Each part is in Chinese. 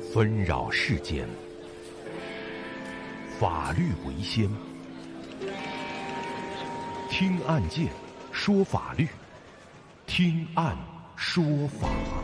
纷扰世间，法律为先。听案件，说法律，听案说法。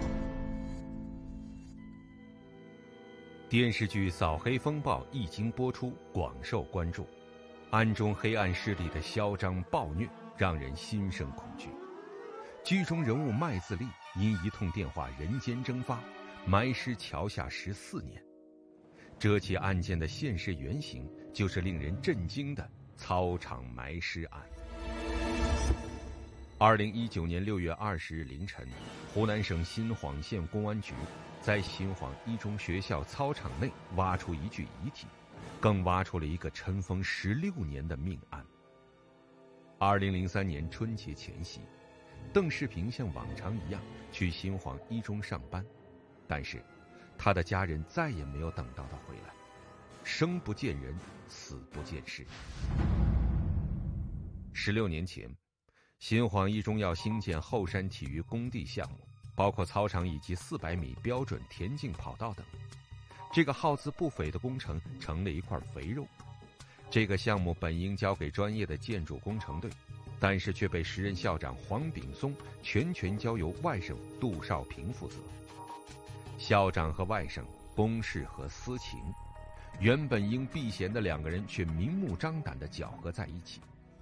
电视剧《扫黑风暴》一经播出，广受关注。案中黑暗势力的嚣张暴虐，让人心生恐惧。剧中人物麦自立因一通电话人间蒸发，埋尸桥下14年。这起案件的现实原型就是令人震惊的操场埋尸案。2019年6月20日凌晨，湖南省新晃县公安局在新晃一中学校操场内挖出一具遗体，更挖出了一个尘封16年的命案。2003年春节前夕，邓世平像往常一样去新晃一中上班，但是他的家人再也没有等到他回来，生不见人，死不见尸。16年前，新晃一中要兴建后山体育工地项目，包括操场以及400米标准田径跑道等。这个耗资不菲的工程成了一块肥肉。这个项目本应交给专业的建筑工程队，但是却被时任校长黄炳松全权交由外甥杜少平负责。校长和外甥公事和私情，原本应避嫌的两个人却明目张胆地搅合在一起。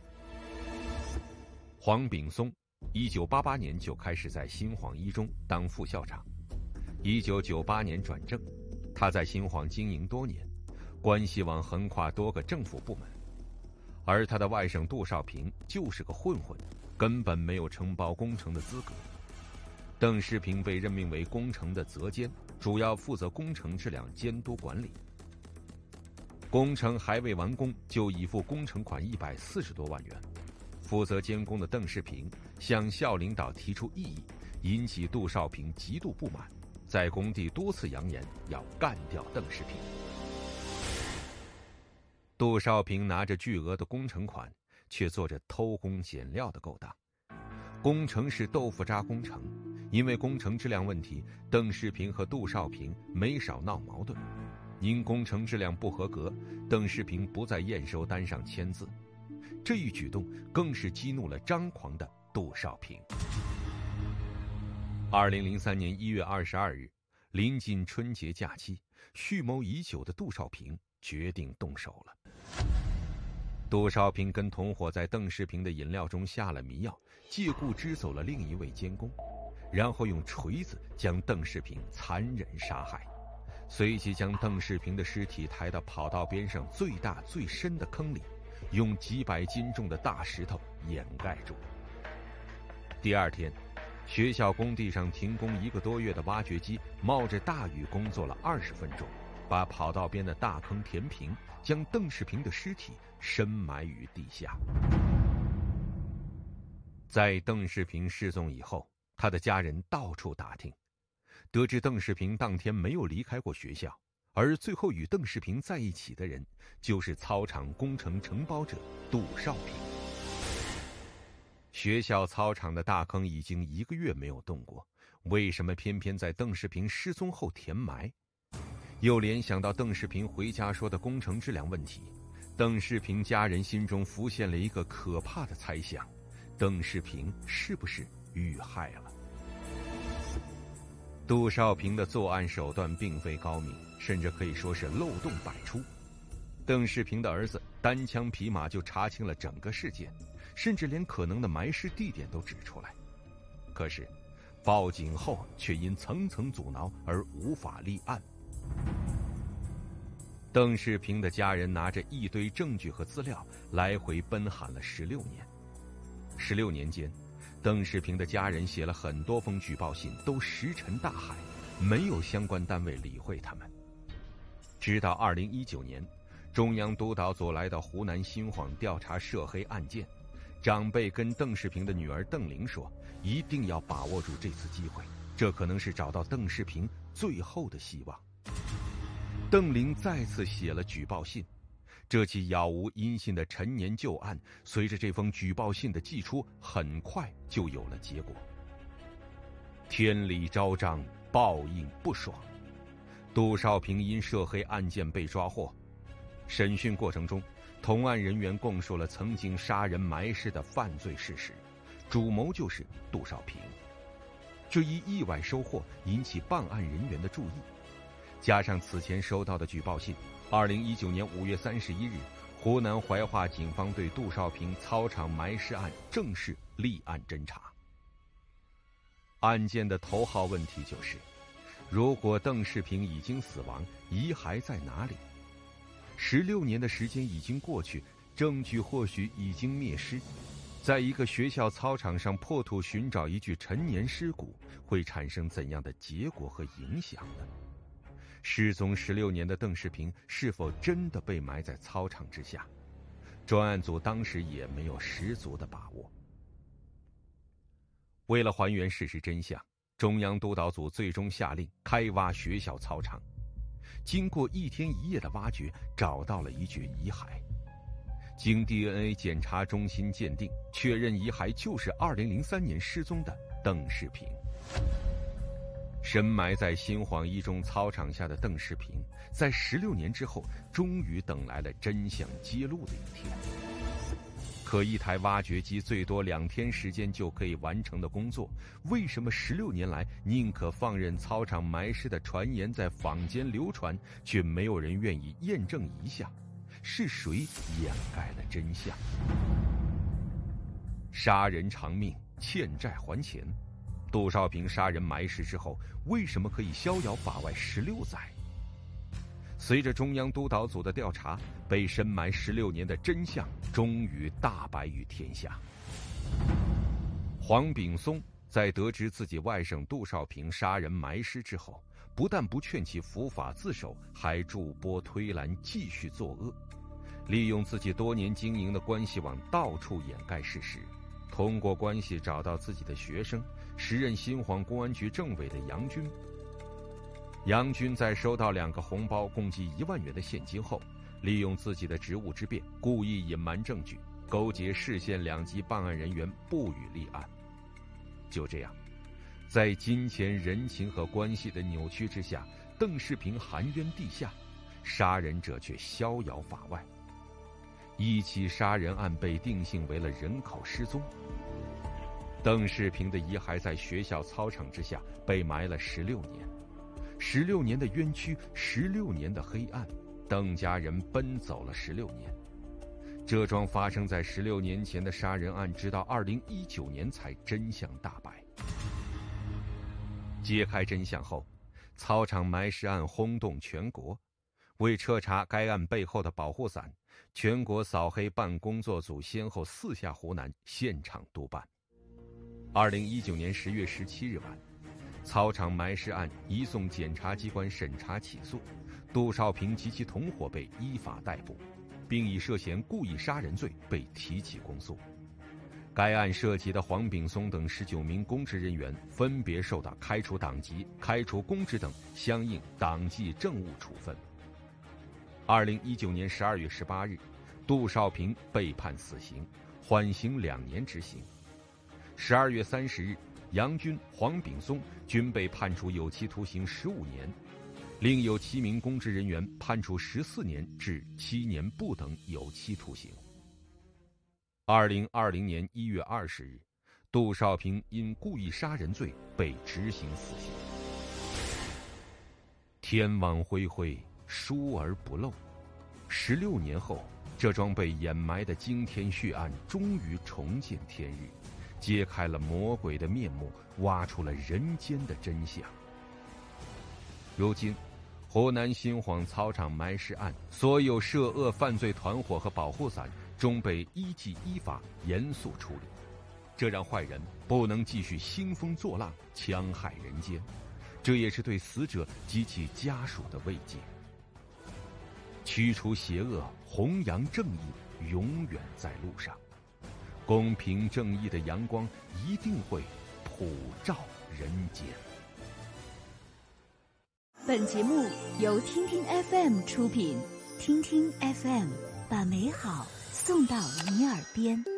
黄炳松1988年就开始在新晃一中当副校长，1998年转正。他在新晃经营多年，关系网横跨多个政府部门。而他的外甥杜少平就是个混混，根本没有承包工程的资格。邓世平被任命为工程的责监，主要负责工程质量监督管理。工程还未完工，就已付工程款140多万元。负责监工的邓世平向校领导提出异议，引起杜少平极度不满，在工地多次扬言要干掉邓世平。杜少平拿着巨额的工程款，却做着偷工减料的勾当。工程是豆腐渣工程，因为工程质量问题，邓世平和杜少平没少闹矛盾。因工程质量不合格，邓世平不在验收单上签字。这一举动更是激怒了张狂的杜少平。2003年1月22日，临近春节假期，蓄谋已久的杜少平决定动手了。杜少平跟同伙在邓世平的饮料中下了迷药，借故支走了另一位监工，然后用锤子将邓世平残忍杀害，随即将邓世平的尸体抬到跑道边上最大最深的坑里，用几百斤重的大石头掩盖住。第二天，学校工地上停工1个多月的挖掘机冒着大雨工作了20分钟，把跑道边的大坑填平，将邓世平的尸体深埋于地下。在邓世平失踪以后，他的家人到处打听，得知邓世平当天没有离开过学校，而最后与邓世平在一起的人就是操场工程承包者杜少平。学校操场的大坑已经1个月没有动过，为什么偏偏在邓世平失踪后填埋？又联想到邓世平回家说的工程质量问题，邓世平家人心中浮现了一个可怕的猜想：邓世平是不是遇害了？杜少平的作案手段并非高明，甚至可以说是漏洞百出。邓世平的儿子单枪匹马就查清了整个事件，甚至连可能的埋尸地点都指出来。可是报警后却因层层阻挠而无法立案。邓世平的家人拿着一堆证据和资料来回奔喊了16年。16年间，邓世平的家人写了很多封举报信，都石沉大海，没有相关单位理会他们。直到2019年，中央督导组来到湖南新晃调查涉黑案件，长辈跟邓世平的女儿邓玲说，一定要把握住这次机会，这可能是找到邓世平最后的希望。邓玲再次写了举报信，这起杳无音信的陈年旧案，随着这封举报信的寄出，很快就有了结果。天理昭彰，报应不爽。 杜少平因涉黑案件被抓获。审讯过程中，同案人员供述了曾经杀人埋尸的犯罪事实，主谋就是杜少平。这一意外收获引起办案人员的注意，加上此前收到的举报信，2019年5月31日，湖南怀化警方对杜少平操场埋尸案正式立案侦查。案件的头号问题就是，如果邓世平已经死亡，遗骸在哪里？16年的时间已经过去，证据或许已经灭失。在一个学校操场上破土寻找一具陈年尸骨，会产生怎样的结果和影响呢？失踪16年的邓世平是否真的被埋在操场之下？专案组当时也没有十足的把握。为了还原事实真相，中央督导组最终下令开挖学校操场。经过1天1夜的挖掘，找到了一具遗骸。经 DNA 检查中心鉴定，确认遗骸就是2003年失踪的邓世平。深埋在新晃一中操场下的邓世平，在16年之后，终于等来了真相揭露的一天。可一台挖掘机最多2天时间就可以完成的工作，为什么16年来宁可放任操场埋尸的传言在坊间流传，却没有人愿意验证一下？是谁掩盖了真相？杀人偿命，欠债还钱。杜少平杀人埋尸之后，为什么可以逍遥法外16载？随着中央督导组的调查，被深埋16年的真相终于大白于天下。黄炳松在得知自己外甥杜少平杀人埋尸之后，不但不劝其伏法自首，还助波推澜继续作恶，利用自己多年经营的关系网到处掩盖事实，通过关系找到自己的学生，时任新晃公安局政委的杨军。杨军在收到2个红包共计1万元的现金后，利用自己的职务之便，故意隐瞒证据，勾结市县2级办案人员不予立案。就这样，在金钱、人情和关系的扭曲之下，邓世平含冤地下，杀人者却逍遥法外。一起杀人案被定性为了人口失踪。邓世平的遗骸在学校操场之下被埋了16年，16年的冤屈，16年的黑暗，邓家人奔走了16年。这桩发生在16年前的杀人案，直到2019年才真相大白。揭开真相后，操场埋尸案轰动全国。为彻查该案背后的保护伞，全国扫黑办工作组先后4下湖南，现场督办。2019年10月17日晚，操场埋尸案移送检察机关审查起诉，杜少平及其同伙被依法逮捕，并以涉嫌故意杀人罪被提起公诉。该案涉及的黄炳松等19名公职人员分别受到开除党籍、开除公职等相应党纪政务处分。2019年12月18日，杜少平被判死刑，缓刑2年执行。12月30日，杨军、黄炳松均被判处有期徒刑15年，另有7名公职人员判处14年至7年不等有期徒刑。2020年1月20日，杜少平因故意杀人罪被执行死刑。天网恢恢，疏而不漏。16年后，这桩被掩埋的惊天血案终于重见天日，揭开了魔鬼的面目，挖出了人间的真相。如今，湖南新晃操场埋尸案所有涉恶犯罪团伙和保护伞终被依纪依法严肃处理，这让坏人不能继续兴风作浪，戕害人间，这也是对死者及其家属的慰藉。驱除邪恶，弘扬正义，永远在路上。公平正义的阳光一定会普照人间。 本节目由听听 FM 出品，听听 FM 把美好送到你耳边。